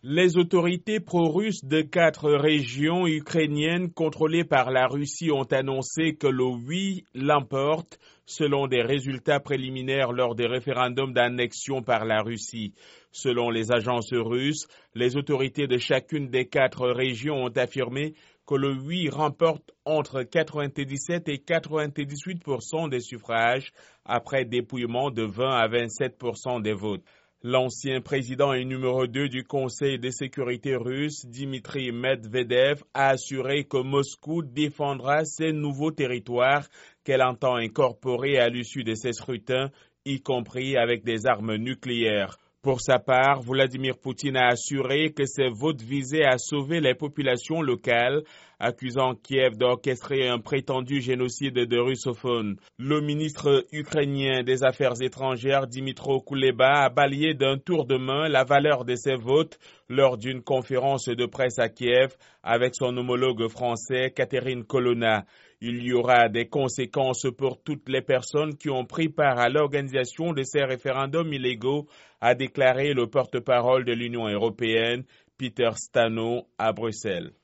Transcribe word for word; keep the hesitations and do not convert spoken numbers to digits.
Les autorités pro-russes de quatre régions ukrainiennes contrôlées par la Russie ont annoncé que le oui l'emporte selon des résultats préliminaires lors des référendums d'annexion par la Russie. Selon les agences russes, les autorités de chacune des quatre régions ont affirmé que le oui remporte entre quatre-vingt-dix-sept et quatre-vingt-dix-huit pour cent des suffrages après dépouillement de vingt à vingt-sept pour cent des votes. L'ancien président et numéro deux du Conseil de sécurité russe, Dmitry Medvedev, a assuré que Moscou défendra ces nouveaux territoires qu'elle entend incorporer à l'issue de ces scrutins, y compris avec des armes nucléaires. Pour sa part, Vladimir Poutine a assuré que ces votes visaient à sauver les populations locales, accusant Kiev d'orchestrer un prétendu génocide de russophones. Le ministre ukrainien des Affaires étrangères, Dmytro Kuleba, a balayé d'un tour de main la valeur de ces votes lors d'une conférence de presse à Kiev avec son homologue français, Catherine Colonna. Il y aura des conséquences pour toutes les personnes qui ont pris part à l'organisation de ces référendums illégaux, a déclaré le porte-parole de l'Union européenne, Peter Stano, à Bruxelles.